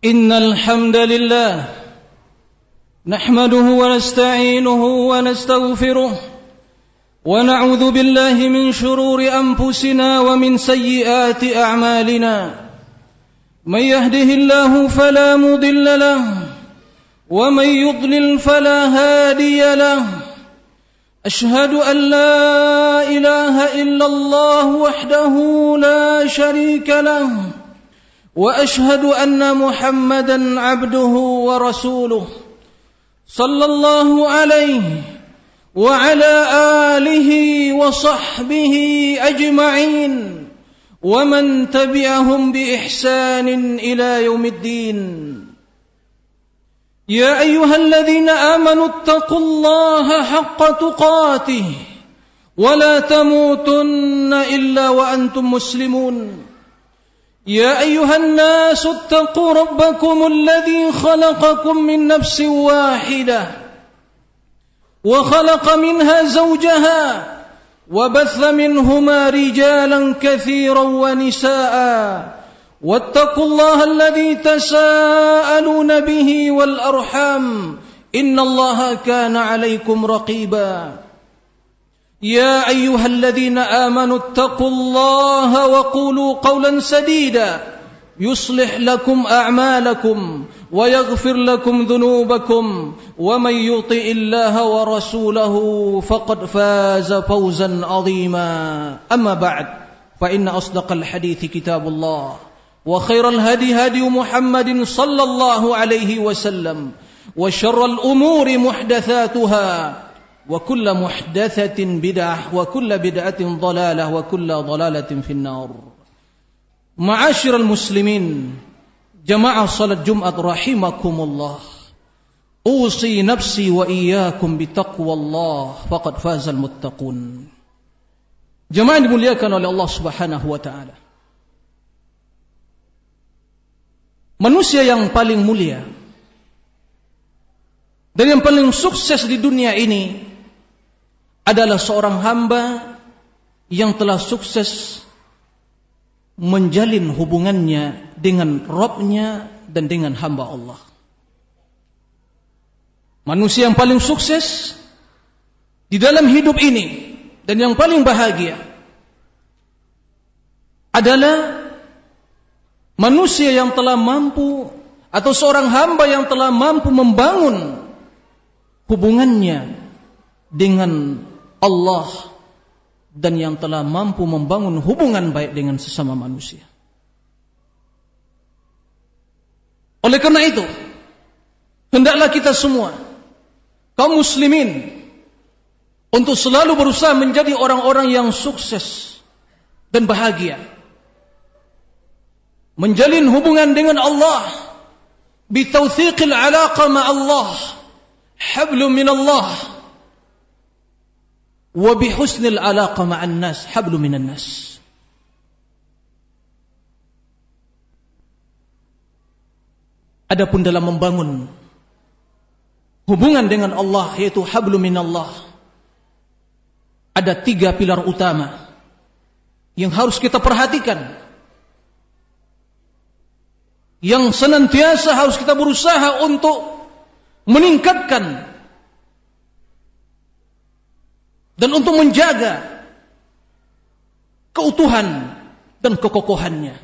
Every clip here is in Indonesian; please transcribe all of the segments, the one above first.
إن الحمد لله نحمده ونستعينه ونستغفره ونعوذ بالله من شرور أنفسنا ومن سيئات أعمالنا من يهده الله فلا مضل له ومن يضلل فلا هادي له أشهد أن لا إله إلا الله وحده لا شريك له وأشهد أن محمدا عبده ورسوله صلى الله عليه وعلى آله وصحبه أجمعين ومن تبعهم بإحسان إلى يوم الدين يا أيها الذين آمنوا اتقوا الله حق تقاته ولا تموتن إلا وأنتم مسلمون يا أيها الناس اتقوا ربكم الذي خلقكم من نفس واحدة وخلق منها زوجها وبث منهما رجالا كثيرا ونساء واتقوا الله الذي تساءلون به والأرحام إن الله كان عليكم رقيبا يا أيها الذين آمنوا اتقوا الله وقولوا قولا سديدا يصلح لكم أعمالكم ويغفر لكم ذنوبكم ومن يطع الله ورسوله فقد فاز فوزا عظيما أما بعد فإن أصدق الحديث كتاب الله وخير الهدي هدي محمد صلى الله عليه وسلم وشر الأمور محدثاتها وكل محدثة بدعة وكل بدعة ضلالة وكل ضلالة في النار. معاشر المسلمين جماعة صلاة جمعة رحمكم الله أوصي نفسي وإياكم بتقوى الله فقد فاز المتقون. Jemaah dimuliakan oleh Allah Subhanahu wa taala. Manusia yang paling mulia dan yang paling sukses di dunia ini adalah seorang hamba yang telah sukses menjalin hubungannya dengan Rabb-Nya dan dengan hamba Allah. Manusia yang paling sukses di dalam hidup ini dan yang paling bahagia adalah manusia yang telah mampu atau seorang hamba yang telah mampu membangun hubungannya dengan Allah dan yang telah mampu membangun hubungan baik dengan sesama manusia. Oleh karena itu, hendaklah kita semua kaum muslimin untuk selalu berusaha menjadi orang-orang yang sukses dan bahagia, menjalin hubungan dengan Allah bitawthiqil alaqa ma'allah, hablum minallah, wa bihusnil alaqa ma'an nas, hablum minan nas. Adapun dalam membangun hubungan dengan Allah yaitu hablum minallah, ada 3 pilar utama yang harus kita perhatikan, yang senantiasa harus kita berusaha untuk meningkatkan dan untuk menjaga keutuhan dan kekokohannya.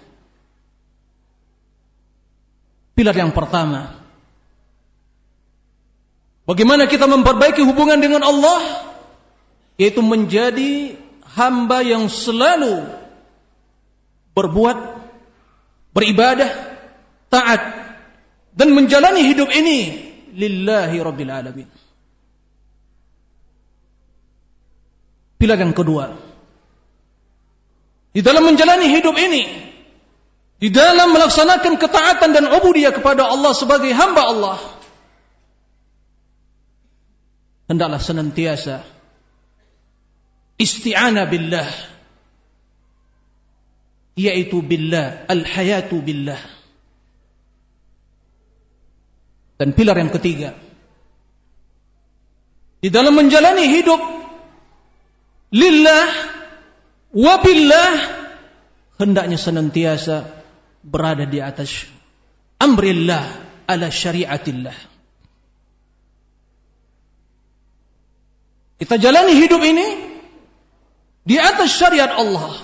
Pilar yang pertama, bagaimana kita memperbaiki hubungan dengan Allah, yaitu menjadi hamba yang selalu berbuat, beribadah, taat, dan menjalani hidup ini lillahi rabbil alamin. Pilar yang kedua, di dalam menjalani hidup ini, di dalam melaksanakan ketaatan dan ubudiyah kepada Allah sebagai hamba Allah, hendaklah senantiasa isti'anah billah, yaitu billah, al-hayatu billah. Dan pilar yang ketiga, di dalam menjalani hidup lillah wa billah, hendaknya senantiasa berada di atas amrillah ala syariatillah. Kita jalani hidup ini di atas syariat Allah.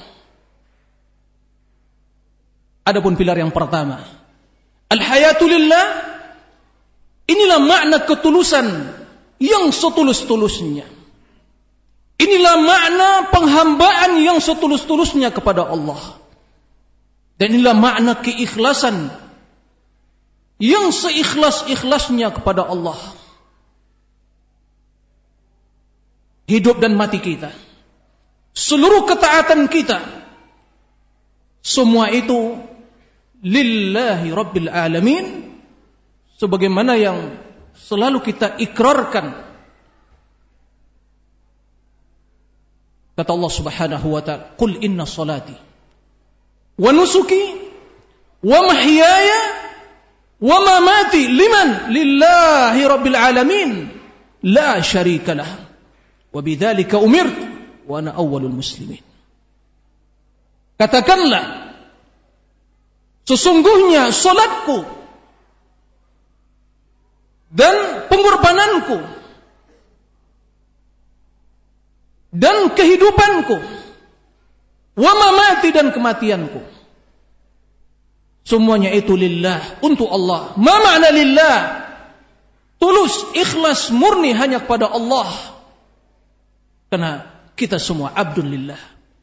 Adapun pilar yang pertama, al-hayatu lillah, inilah makna ketulusan yang setulus-tulusnya. Inilah makna penghambaan yang setulus-tulusnya kepada Allah. Dan inilah makna keikhlasan yang seikhlas-ikhlasnya kepada Allah. Hidup dan mati kita, seluruh ketaatan kita, semua itu lillahi rabbil alamin, sebagaimana yang selalu kita ikrarkan. Kata Allah Subhanahu wa ta'ala, "Qul inna salati wa nusuki wa mahyaya wa mamati liman lillahi rabbil alamin la syarika lah." Wa bidzalika umirtu wa ana awwalul muslimin. Katakanlah, sesungguhnya salatku dan pengorbananku dan kehidupanku, wa mamati dan kematianku, semuanya itu lillah, untuk Allah. Ma makna lillah? Tulus, ikhlas, murni hanya kepada Allah. Karena kita semua abdun lillah.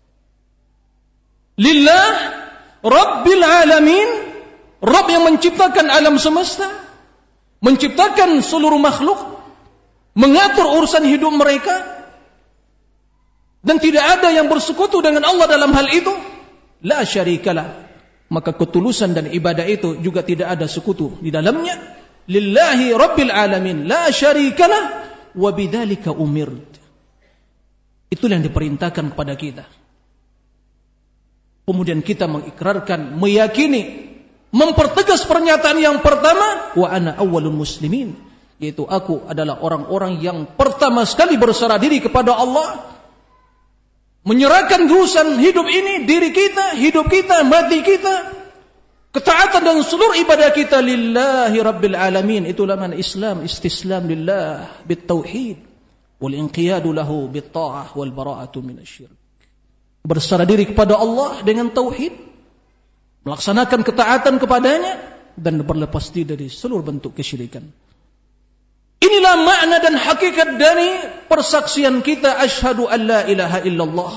Lillah Rabbil alamin, Rabb yang menciptakan alam semesta, menciptakan seluruh makhluk, mengatur urusan hidup mereka, dan tidak ada yang bersekutu dengan Allah dalam hal itu. La syarikalah. Maka ketulusan dan ibadah itu juga tidak ada sekutu di dalamnya. Lillahi Rabbil alamin, la syarikalah, wa bidzalika umirt. Itulah yang diperintahkan kepada kita. Kemudian kita mengikrarkan, meyakini, mempertegas pernyataan yang pertama, wa ana awwalul muslimin, yaitu aku adalah orang-orang yang pertama sekali berserah diri kepada Allah, menyerahkan urusan hidup ini, diri kita, hidup kita, mati kita, ketaatan dan seluruh ibadah kita lillahi rabbil alamin. Itulah makna Islam, istislam lillah bitauhid wal inqiyadu lahu bitta'ah wal bara'atu minasyirik. Berserah diri kepada Allah dengan tauhid, melaksanakan ketaatan kepadanya, dan berlepas diri dari seluruh bentuk kesyirikan. Inilah makna dan hakikat dari persaksian kita, asyhadu an la ilaha illallah.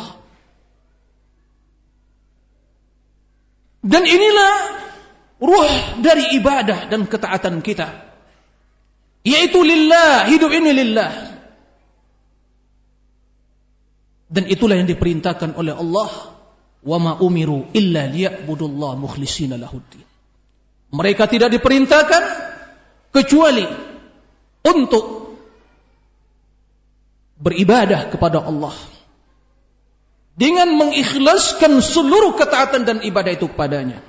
Dan inilah ruh dari ibadah dan ketaatan kita, yaitu lillah, hidup ini lillah. Dan itulah yang diperintahkan oleh Allah, wa ma umiru illa liya'budullah mukhlishina lahuddin. Mereka tidak diperintahkan kecuali untuk beribadah kepada Allah dengan mengikhlaskan seluruh ketaatan dan ibadah itu kepadanya.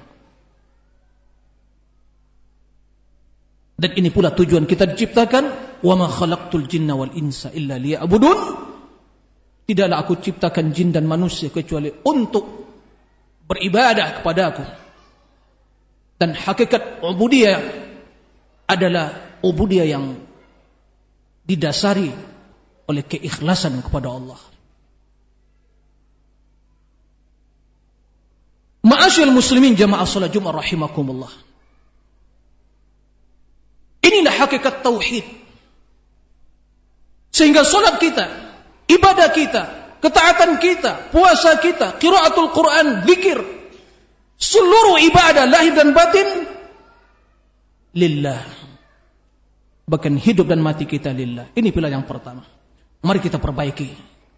Dan ini pula tujuan kita diciptakan, wa ma khalaqtul jinna wal insa illa liya'budun. Tidaklah aku ciptakan jin dan manusia kecuali untuk beribadah kepadaku. Dan hakikat ubudiyah adalah ubudiyah yang didasari oleh keikhlasan kepada Allah. Ma'asyiral muslimin jamaah salat Jumat rahimakumullah. Inilah hakikat tauhid. Sehingga salat kita, ibadah kita, ketaatan kita, puasa kita, qiraatul Quran, zikir, seluruh ibadah lahir dan batin lillah. Bahkan hidup dan mati kita lillah. Ini pilar yang pertama. Mari kita perbaiki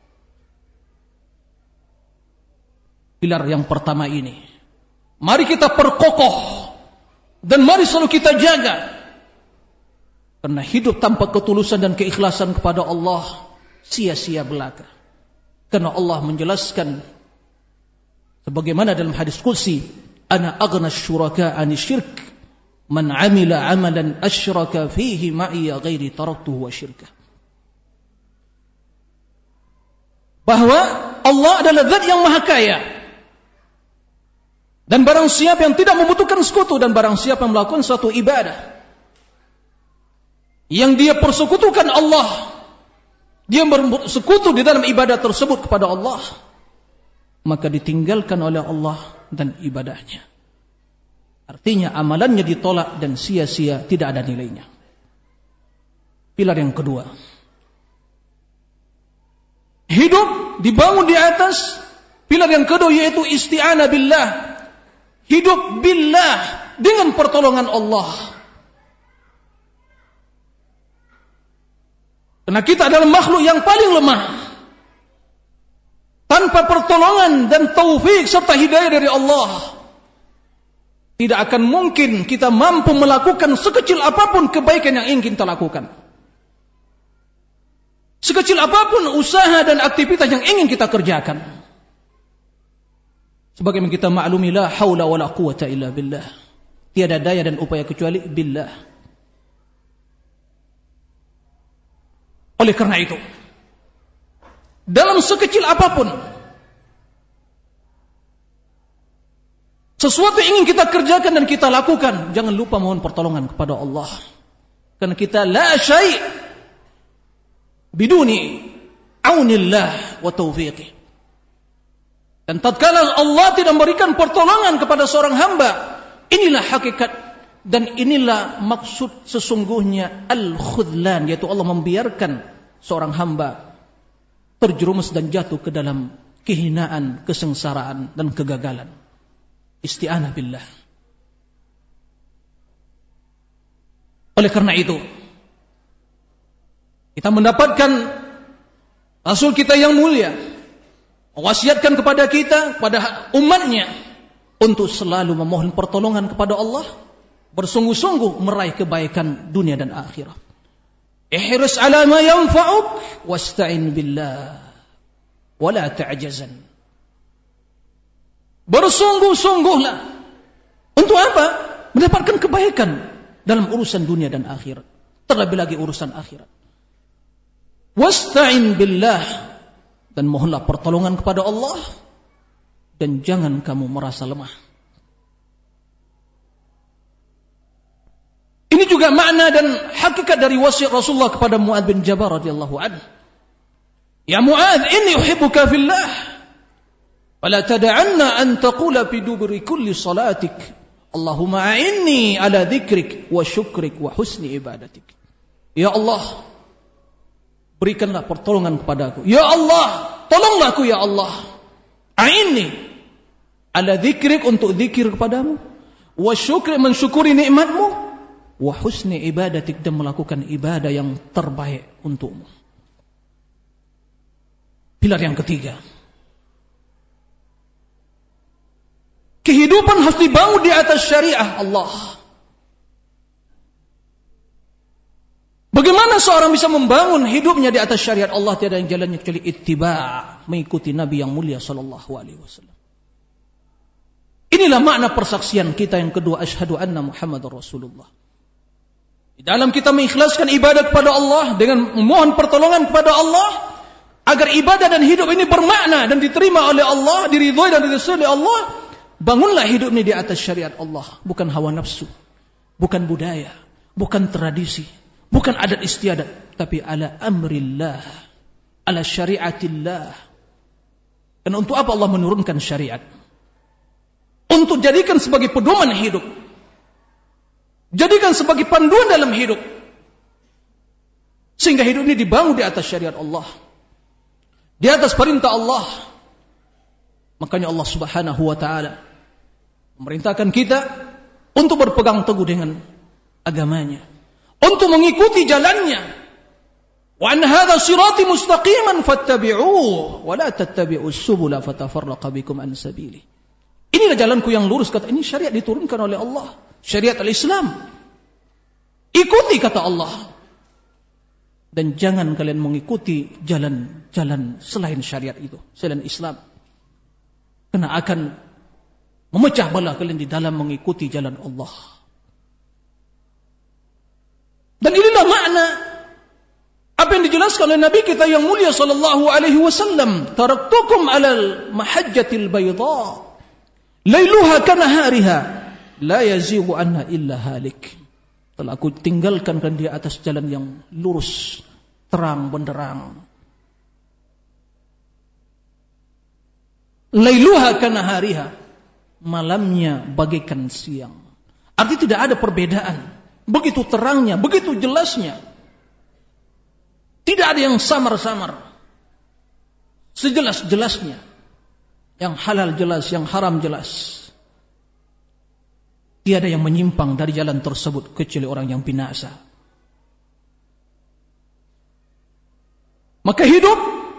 pilar yang pertama ini. Mari kita perkokoh dan mari selalu kita jaga. Karena hidup tanpa ketulusan dan keikhlasan kepada Allah sia-sia belaka. Karena Allah menjelaskan sebagaimana dalam hadis qudsi, ana aghna syuraka 'ani syirk man 'amila 'amalan asyraka fihi ma'i ghairi taraktuhu wa syirkah. Bahwa Allah adalah zat yang maha kaya Dan barang siapa yang tidak membutuhkan sekutu, dan barang siapa yang melakukan suatu ibadah yang dia persekutukan Allah, dia bersekutu di dalam ibadah tersebut kepada Allah, maka ditinggalkan oleh Allah dan ibadahnya. Artinya amalannya ditolak dan sia-sia, tidak ada nilainya. Pilar yang kedua, hidup dibangun di atas pilar yang kedua, yaitu isti'anah billah. Hidup billah, dengan pertolongan Allah. Karena kita adalah makhluk yang paling lemah. Tanpa pertolongan dan taufik serta hidayah dari Allah, tidak akan mungkin kita mampu melakukan sekecil apapun kebaikan yang ingin kita lakukan. Sekecil apapun usaha dan aktivitas yang ingin kita kerjakan. Sebagaimana kita maklumi, la haula wala quwata illa billah. Tiada daya dan upaya kecuali billah. Oleh karena itu, dalam sekecil apapun sesuatu yang ingin kita kerjakan dan kita lakukan, jangan lupa mohon pertolongan kepada Allah. Karena kita la syai' biduni aunillah wa taufiqih. Dan tatkala Allah tidak memberikan pertolongan kepada seorang hamba, inilah hakikat dan inilah maksud sesungguhnya al-khudlan, yaitu Allah membiarkan seorang hamba terjerumus dan jatuh ke dalam kehinaan, kesengsaraan dan kegagalan. Isti'anah billah. Oleh karena itu, kita mendapatkan Rasul kita yang mulia mewasiatkan kepada kita, kepada umatnya, untuk selalu memohon pertolongan kepada Allah, bersungguh-sungguh meraih kebaikan dunia dan akhirat. Ihris ala ma yanfa'uk wasta'in billah wala ta'jazan. Bersungguh-sungguhlah untuk apa? Mendapatkan kebaikan dalam urusan dunia dan akhirat, terlebih lagi urusan akhirat. Wasta'in billah, dan mohonlah pertolongan kepada Allah, dan jangan kamu merasa lemah. Ini juga makna dan hakikat dari wasiat Rasulullah kepada Mu'adz bin Jabal radhiyallahu anhu. Ya Mu'adz, inni uhibbuka fillah, wala tad'anna an taqula fi duburi kulli salatik, Allahumma a'inni ala dzikrik wa syukrik wa husni ibadatik. Ya Allah, berikanlah pertolongan kepadaku. Ya Allah, tolonglah aku ya Allah. A'inni ala dzikrik, untuk zikir kepadamu, wa syukri, mensyukuri nikmatmu, wa husni ibadatik, dan melakukan ibadah yang terbaik untukmu. Pilar yang ketiga, kehidupan harus dibangun di atas syariah Allah. Bagaimana seorang bisa membangun hidupnya di atas syariat Allah? Tiada yang jalannya kecuali ittiba', mengikuti Nabi yang mulia sallallahu alaihi wasallam. Inilah makna persaksian kita yang kedua, asyhadu anna Muhammadar Rasulullah. Di dalam kita mengikhlaskan ibadah kepada Allah dengan memohon pertolongan kepada Allah agar ibadah dan hidup ini bermakna dan diterima oleh Allah, diridhoi dan diridhoi oleh Allah. Bangunlah hidup ini di atas syariat Allah, bukan hawa nafsu, bukan budaya, bukan tradisi, bukan adat istiadat, tapi ala amrillah, ala syariatillah. Dan untuk apa Allah menurunkan syariat? Untuk jadikan sebagai pedoman hidup, jadikan sebagai panduan dalam hidup, sehingga hidup ini dibangun di atas syariat Allah, di atas perintah Allah. Makanya Allah Subhanahu wa ta'ala memerintahkan kita untuk berpegang teguh dengan agamanya, untuk mengikuti jalannya. Wa an hadza sirati mustaqiman fattabi'uhu wa la tattabi'us subula fatafarraqa bikum an sabili. Inilah jalanku yang lurus, kata ini syariat diturunkan oleh Allah, syariat al-Islam. Ikuti kata Allah. Dan jangan kalian mengikuti jalan-jalan selain syariat itu, selain Islam. Karena akan memecah belah kalian di dalam mengikuti jalan Allah. Dan inilah makna apa yang dijelaskan oleh Nabi kita yang mulia sallallahu alaihi wasallam, taraktukum alal mahajjatil bayda Lailuha kanahariha la yazighu anha illa halik. Telah aku tinggalkan di atas jalan yang lurus, terang benderang. Lailuha kanahariha, malamnya bagaikan siang. Artinya tidak ada perbedaan. Begitu terangnya, begitu jelasnya. Tidak ada yang samar-samar. Sejelas-jelasnya. Yang halal jelas, yang haram jelas. Tiada yang menyimpang dari jalan tersebut kecuali orang yang binasa. Maka hidup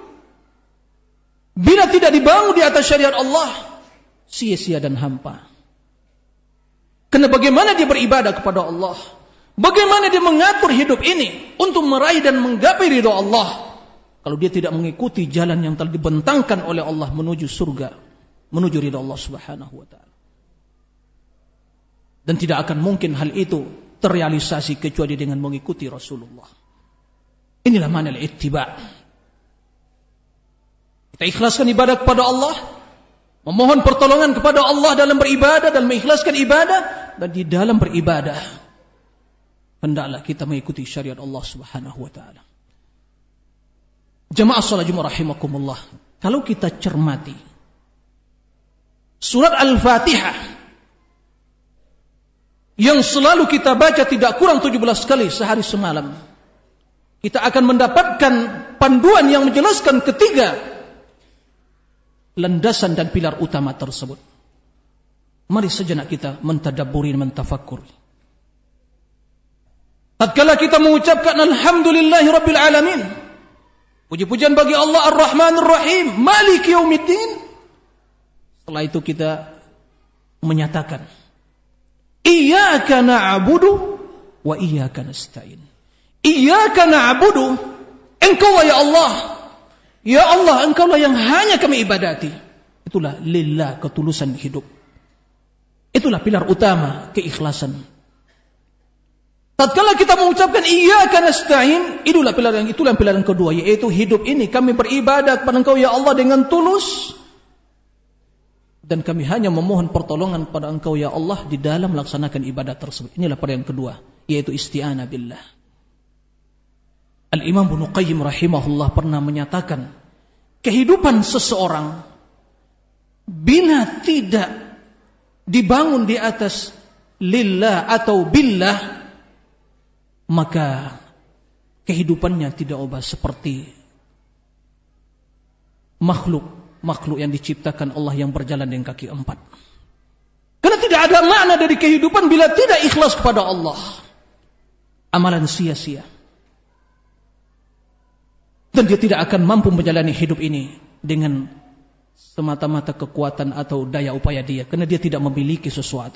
bila tidak dibangun di atas syariat Allah, sia-sia dan hampa. Karena bagaimana dia beribadah kepada Allah, bagaimana dia mengatur hidup ini untuk meraih dan menggapai ridha Allah, kalau dia tidak mengikuti jalan yang telah dibentangkan oleh Allah menuju surga, menuju ridha Allah Subhanahu wa taala. Dan tidak akan mungkin hal itu terrealisasi kecuali dengan mengikuti Rasulullah. Inilah makna al-ittiba'. Kita ikhlaskan ibadah kepada Allah, memohon pertolongan kepada Allah dalam beribadah dan mengikhlaskan ibadah, dan di dalam beribadah hendaklah kita mengikuti syariat Allah Subhanahu wa taala. Jamaah salat Jumat rahimakumullah, kalau kita cermati surat Al-Fatihah yang selalu kita baca tidak kurang 17 kali sehari semalam, kita akan mendapatkan panduan yang menjelaskan ketiga landasan dan pilar utama tersebut. Mari sejenak kita mentadabburi, mentafakkur. Tatkala kita mengucapkan alhamdulillahi rabbil alamin, puji-pujian bagi Allah Ar-Rahman Ar-Rahim, Maliki Yaumiddin. Setelah itu kita menyatakan Iyyaka na'budu wa iyyaka nasta'in. Iyyaka na'budu, Engkaulah ya Allah. Ya Allah, Engkaulah yang hanya kami ibadati. Itulah lillah, ketulusan hidup. Itulah pilar utama, keikhlasan. Tatkala kita mengucapkan iyyaka nasta'in, itulah pilar yang kedua, yaitu hidup ini kami beribadah kepada Engkau ya Allah dengan tulus, dan kami hanya memohon pertolongan kepada Engkau ya Allah di dalam melaksanakan ibadah tersebut. Inilah pilar yang kedua, yaitu isti'anah billah. Al-Imam Ibnu Qayyim rahimahullah pernah menyatakan, kehidupan seseorang bila tidak dibangun di atas lillah atau billah, maka kehidupannya tidak ubah seperti makhluk yang diciptakan Allah yang berjalan dengan kaki empat. Karena tidak ada makna dari kehidupan bila tidak ikhlas kepada Allah. Amalan sia-sia. Dan dia tidak akan mampu menjalani hidup ini dengan semata-mata kekuatan atau daya upaya dia, karena dia tidak memiliki sesuatu.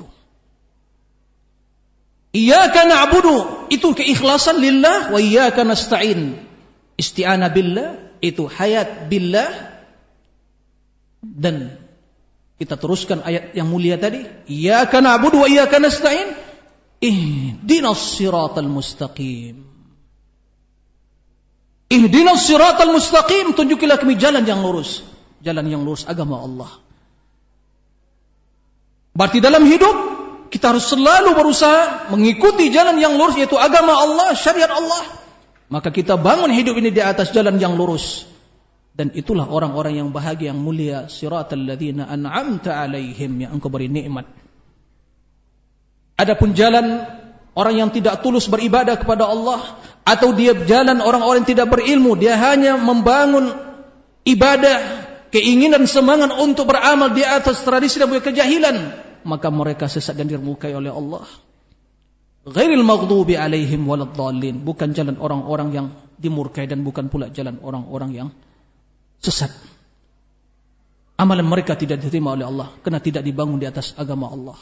Iyyaka na'budu, itu keikhlasan lillah, wa iyyaka nasta'in, isti'anah billah, itu hayat billah. Dan kita teruskan ayat yang mulia tadi, iyyaka na'budu wa iyyaka nasta'in, ihdinas siratal mustaqim. Ihdinas siratal mustaqim, tunjukilah kami jalan yang lurus agama Allah. Berarti dalam hidup kita harus selalu berusaha mengikuti jalan yang lurus, yaitu agama Allah, syariat Allah. Maka kita bangun hidup ini di atas jalan yang lurus. Dan itulah orang-orang yang bahagia, yang mulia, siratal ladzina an'amta alaihim, yang Engkau beri nikmat. Adapun jalan orang yang tidak tulus beribadah kepada Allah, atau dia jalan orang-orang yang tidak berilmu, dia hanya membangun ibadah, keinginan, semangat untuk beramal di atas tradisi dan kejahilan, maka mereka sesat dan dirmukai oleh Allah. Ghairil maghdubi alaihim waladdallin, bukan jalan orang-orang yang dimurkai dan bukan pula jalan orang-orang yang sesat. Amalan mereka tidak diterima oleh Allah karena tidak dibangun di atas agama Allah.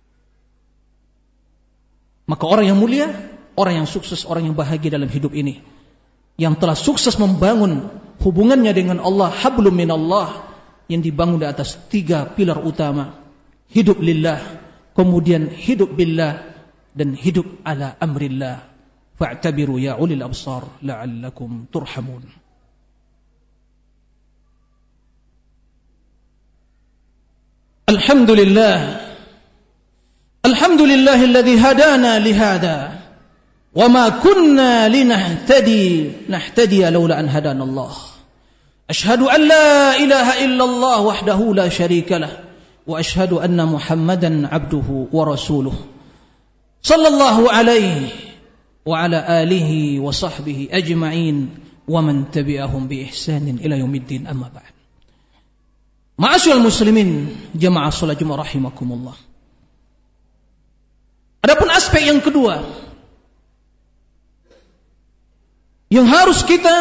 Maka orang yang mulia, orang yang sukses, orang yang bahagia dalam hidup ini, yang telah sukses membangun hubungannya dengan Allah, hablum minallah, yang dibangun di atas tiga pilar utama, hidup lillah, kemudian hidup billah, dan hidup ala amrillah. Fa'tabiru ya ulil absar la'allakum turhamun. Alhamdulillahilladzi hadana lihada wa ma kunna linahtadiya laula an hadanallah. Ashhadu an la ilaha illallah wahdahu la syarika lah wa ashhadu anna Muhammadan abduhu wa rasuluh. Sallallahu alaihi wa ala alihi wa sahbihi ajma'in wa man tabi'ahum bi ihsanin ila yaumiddin, amma ba'd. Ma'asyiral muslimin, jamaah salat Jumat rahimakumullah. Adapun aspek yang kedua yang harus kita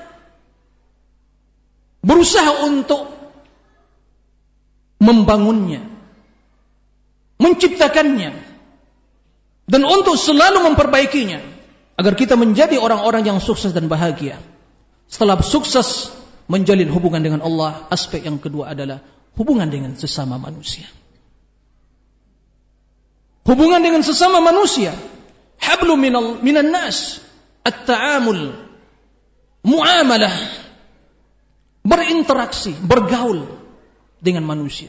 berusaha untuk membangunnya, menciptakannya, dan untuk selalu memperbaikinya agar kita menjadi orang-orang yang sukses dan bahagia. Setelah sukses menjalin hubungan dengan Allah, aspek yang kedua adalah hubungan dengan sesama manusia. Hubungan dengan sesama manusia, hablu minan nas, at-ta'amul, muamalah, berinteraksi, bergaul dengan manusia.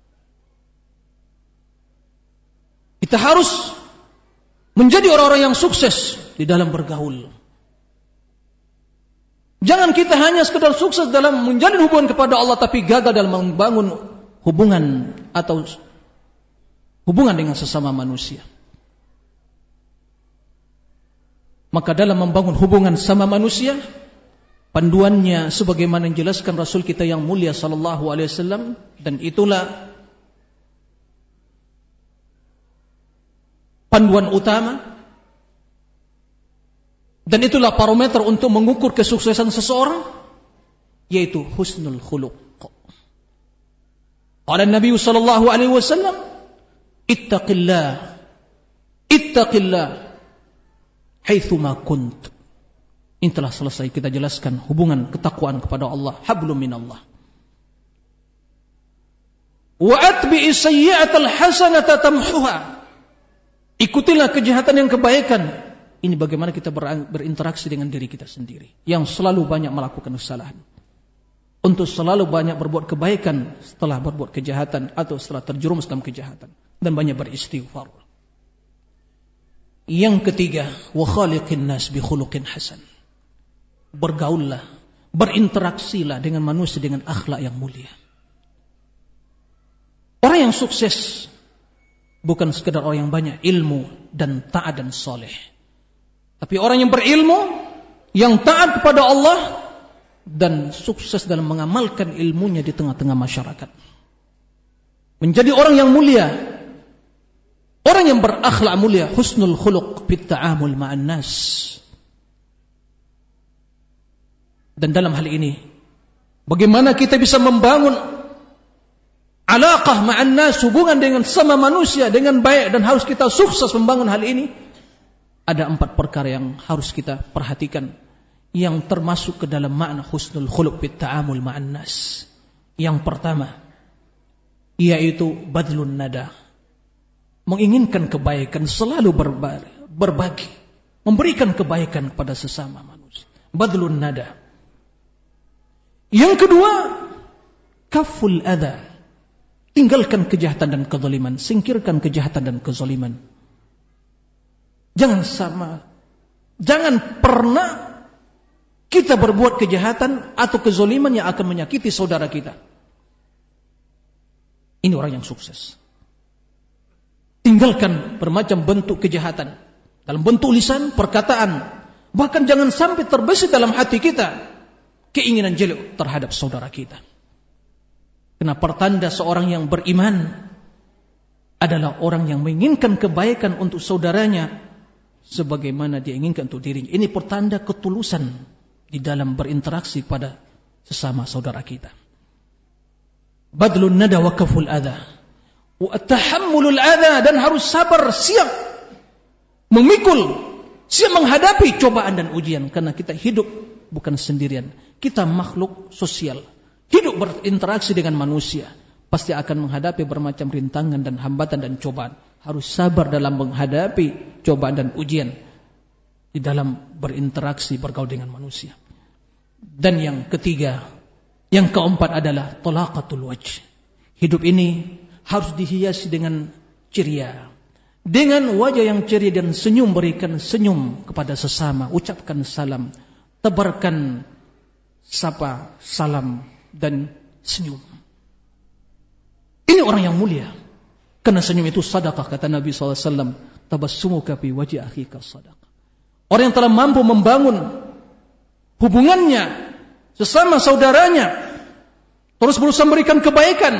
Kita harus menjadi orang-orang yang sukses di dalam bergaul. Jangan kita hanya sekedar sukses dalam menjalin hubungan kepada Allah tapi gagal dalam membangun hubungan atau hubungan dengan sesama manusia. Maka dalam membangun hubungan sama manusia, panduannya sebagaimana yang dijelaskan Rasul kita yang mulia sallallahu alaihi wasallam, dan itulah panduan utama dan itulah parameter untuk mengukur kesuksesan seseorang, yaitu husnul khuluq. Qala Nabi sallallahu alaihi wasallam, ittaqillah haitsuma kunt. Ini telah selesai kita jelaskan hubungan ketakwaan kepada Allah, hablum minallah. Wa atbi'is sayyi'atal hasanata tamhuha. Ikutilah kejahatan yang kebaikan. Ini bagaimana kita berinteraksi dengan diri kita sendiri yang selalu banyak melakukan kesalahan. Untuk selalu banyak berbuat kebaikan setelah berbuat kejahatan atau setelah terjerumus dalam kejahatan, dan banyak beristighfar. Yang ketiga, wa khaliqin nas bi khuluqin hasan. Bergaullah, berinteraksilah dengan manusia dengan akhlak yang mulia. Orang yang sukses bukan sekedar orang yang banyak ilmu dan taat dan soleh, tapi orang yang berilmu, yang taat kepada Allah, dan sukses dalam mengamalkan ilmunya di tengah-tengah masyarakat. Menjadi orang yang mulia, orang yang berakhlak mulia, husnul khuluq fit ta'amul ma'an nas. Dan dalam hal ini, bagaimana kita bisa membangun alaqah ma'an nas, hubungan dengan sama manusia dengan baik, dan harus kita sukses membangun hal ini. Ada 4 perkara yang harus kita perhatikan, yang termasuk ke dalam makna husnul khuluq fit ta'amul ma'an nas. Yang pertama, yaitu badlun nada, menginginkan kebaikan, selalu berbagi, memberikan kebaikan kepada sesama manusia. Badlun nada. Yang kedua, kaful adha, tinggalkan kejahatan dan kezaliman, singkirkan kejahatan dan kezaliman. Jangan pernah kita berbuat kejahatan atau kezaliman yang akan menyakiti saudara kita. Ini orang yang sukses. Tinggalkan bermacam bentuk kejahatan dalam bentuk lisan, perkataan, bahkan jangan sampai terbesit dalam hati kita keinginan jelek terhadap saudara kita. Karena pertanda seorang yang beriman adalah orang yang menginginkan kebaikan untuk saudaranya sebagaimana dia inginkan untuk dirinya. Ini pertanda ketulusan di dalam berinteraksi pada sesama saudara kita. Badlun nada wa kaful adha wa tahammulul adha, dan harus sabar, siap memikul, siap menghadapi cobaan dan ujian. Karena kita hidup bukan sendirian, kita makhluk sosial, hidup berinteraksi dengan manusia, pasti akan menghadapi bermacam rintangan dan hambatan dan cobaan. Harus sabar dalam menghadapi cobaan dan ujian di dalam berinteraksi, bergaul dengan manusia. Dan yang ketiga, yang keempat adalah talaqatul wajh. Hidup ini harus dihiasi dengan ceria. Dengan wajah yang ceria dan senyum, berikan senyum kepada sesama, ucapkan salam, tebarkan sapa, salam dan senyum. Ini orang yang mulia. Karena senyum itu sedekah, kata Nabi SAW. Tabassumuka fi wajhi akhika sedekah. Orang yang telah mampu membangun hubungannya sesama saudaranya, terus berusaha memberikan kebaikan,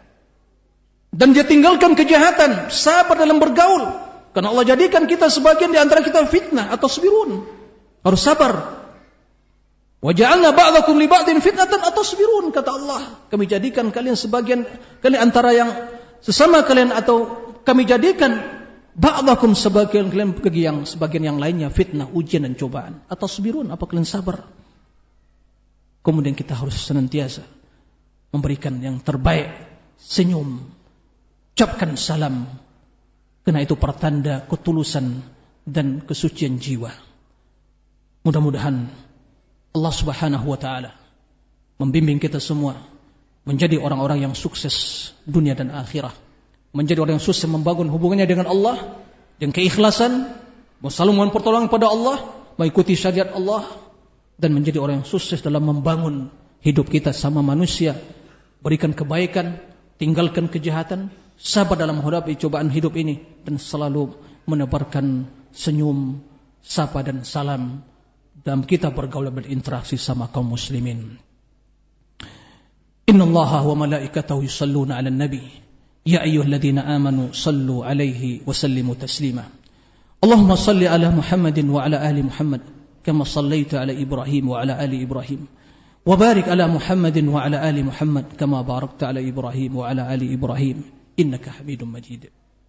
dan dia tinggalkan kejahatan, sabar dalam bergaul. Karena Allah jadikan kita sebagian di antara kita fitnah atau sabirun. Harus sabar. Wa ja'alna ba'dakum li ba'din fitnatan atau sabirun, kata Allah. Kami jadikan kalian sebagian, kalian antara yang sesama kalian, atau kami jadikan ba'dakum sebagian kalian bagi yang sebagian yang lainnya fitnah, ujian dan cobaan. Atau sabirun, apa kalian sabar? Kemudian kita harus senantiasa memberikan yang terbaik, senyum, ucapkan salam, karena itu pertanda ketulusan dan kesucian jiwa. Mudah-mudahan Allah Subhanahu wa taala membimbing kita semua menjadi orang-orang yang sukses dunia dan akhirat, menjadi orang yang sukses membangun hubungannya dengan Allah dengan keikhlasan, selalu mohon pertolongan pada Allah, mengikuti syariat Allah, dan menjadi orang yang sukses dalam membangun hidup kita sama manusia, berikan kebaikan, tinggalkan kejahatan, sabar dalam menghadapi cobaan hidup ini, dan selalu menebarkan senyum, sapa dan salam dalam kita bergaul dan berinteraksi sama kaum muslimin. Innallaha wa malaikatahu yusalluna 'alan nabi ya ayyuhalladzina amanu sallu 'alaihi wa sallimu taslima. Allahumma salli 'ala Muhammadin wa 'ala ali Muhammad kama sallaita 'ala Ibrahim wa 'ala ali Ibrahim. وبارك على محمد وعلى آل محمد كما باركت على إبراهيم وعلى آل إبراهيم إنك حميد مجيد.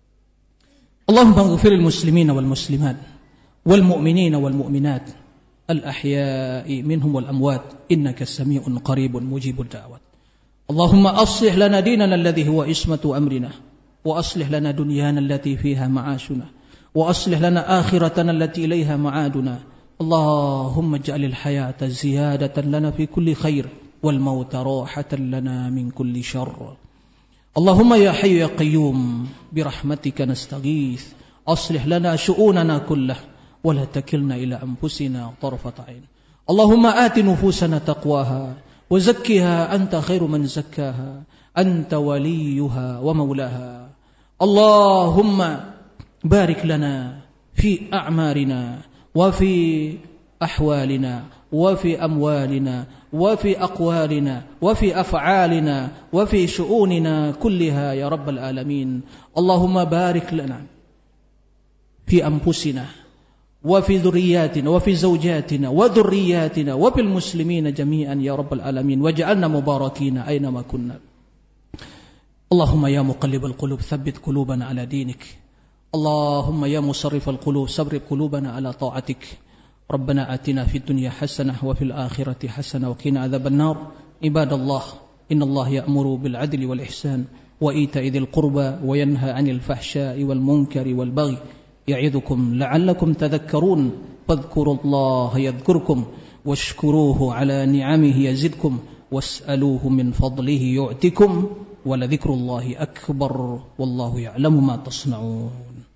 اللهم اغفر للمسلمين والمسلمات والمؤمنين والمؤمنات الأحياء منهم والأموات إنك سميع قريب مجيب الدعوات. اللهم أصلح لنا ديننا الذي هو عصمة أمرنا وأصلح لنا دنيانا التي فيها معاشنا وأصلح لنا آخرتنا التي إليها معادنا. اللهم اجعل الحياة زيادة لنا في كل خير والموت راحة لنا من كل شر. اللهم يا حي يا قيوم برحمتك نستغيث أصلح لنا شؤوننا كله ولا تكلنا إلى أنفسنا طرفة عين. اللهم آت نفوسنا تقواها وزكها أنت خير من زكاها أنت وليها ومولاها. اللهم بارك لنا في أعمارنا وفي أحوالنا وفي أموالنا وفي أقوالنا وفي أفعالنا وفي شؤوننا كلها يا رب العالمين. اللهم بارك لنا في أنفسنا وفي ذرياتنا وفي زوجاتنا وذرياتنا وفي المسلمين جميعا يا رب العالمين واجعلنا مباركين أينما كنا. اللهم يا مقلب القلوب ثبت قلوبنا على دينك. اللهم يا مصرف القلوب صرف قلوبنا على طاعتك. ربنا آتنا في الدنيا حسنة وفي الآخرة حسنة وقنا عذاب النار. عباد الله إن الله يأمر بالعدل والإحسان وإيتاء ذي القربى وينهى عن الفحشاء والمنكر والبغي يعظكم لعلكم تذكرون. فاذكروا الله يذكركم واشكروه على نعمه يزدكم واسألوه من فضله يؤتكم ولذكر الله أكبر والله يعلم ما تصنعون.